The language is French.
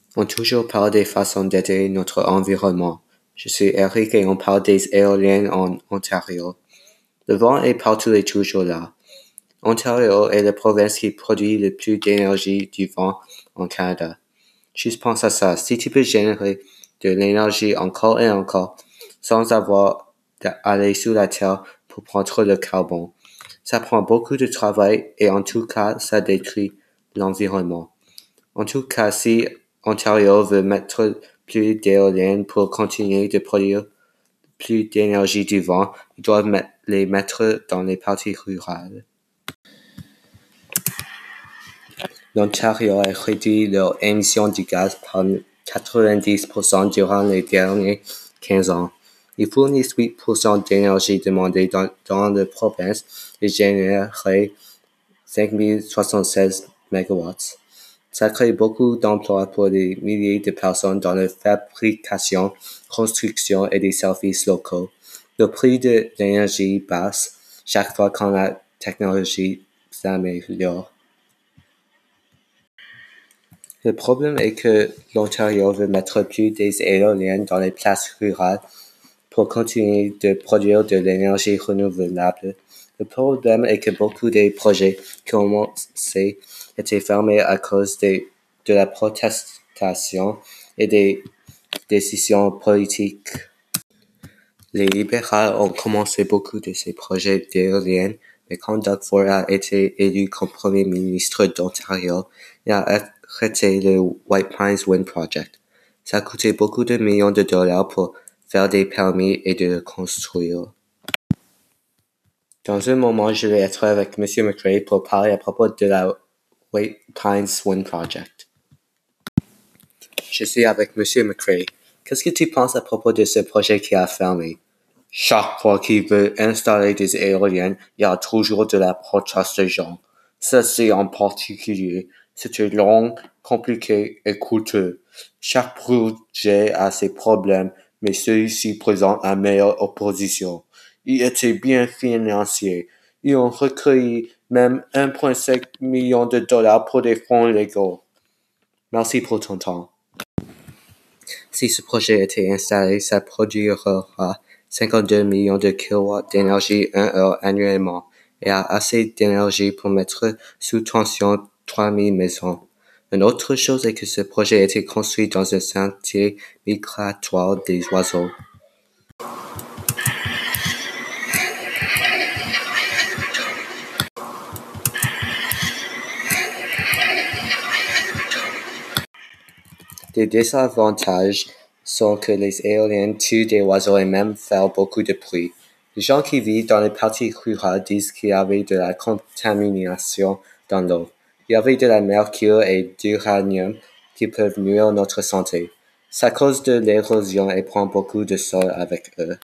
On toujours parle des façons d'aider notre environnement. Je suis Eric et on parle des éoliennes en Ontario. Le vent est partout et toujours là. Ontario est la province qui produit le plus d'énergie du vent en Canada. Juste pense à ça. Si tu peux générer de l'énergie encore et encore sans avoir d'aller sous la terre pour prendre le carbone, ça prend beaucoup de travail et en tout cas, ça détruit l'environnement. En tout cas, si Ontario veut mettre plus d'éoliennes pour continuer de produire plus d'énergie du vent, ils doivent les mettre dans les parties rurales. L'Ontario a réduit leurs émissions de gaz par 90% durant les derniers 15 ans. Ils fournissent 8% d'énergie demandée dans la province et génèrent 5076 MW. Ça crée beaucoup d'emplois pour des milliers de personnes dans la fabrication, construction et des services locaux. Le prix de l'énergie baisse chaque fois quand la technologie s'améliore. Le problème est que l'Ontario veut mettre plus des éoliennes dans les places rurales pour continuer de produire de l'énergie renouvelable. Le problème est que beaucoup des projets qui ont commencé étaient fermés à cause de la protestation et des décisions politiques. Les libéraux ont commencé beaucoup de ces projets d'éoliennes, mais quand Doug Ford a été élu comme premier ministre d'Ontario, il a arrêté le White Pines Wind Project. Ça a coûté beaucoup de millions de dollars pour faire des permis et de le construire. Dans un moment, je vais être avec M. McRae pour parler à propos de la White Pines Wind Project. Je suis avec M. McRae. Qu'est-ce que tu penses à propos de ce projet qui a fermé? Chaque fois qu'il veut installer des éoliennes, il y a toujours de la proteste des gens. Ceci en particulier, c'était long, compliqué et coûteux. Chaque projet a ses problèmes, mais celui-ci présente la meilleure opposition. Il était bien financé. Ils ont recueilli même 1,5 million de dollars pour des fonds légaux. Merci pour ton temps. Si ce projet était installé, ça produira 52 millions de kilowatts d'énergie 1 heure annuellement et a assez d'énergie pour mettre sous tension 3000 maisons. Une autre chose est que ce projet a été construit dans un sentier migratoire des oiseaux. Des désavantages sont que les éoliennes tuent des oiseaux et même font beaucoup de bruit. Les gens qui vivent dans les parties rurales disent qu'il y avait de la contamination dans l'eau. Il y avait de la mercure et d'uranium qui peuvent nuire à notre santé. Ça cause de l'érosion et prend beaucoup de sol avec eux.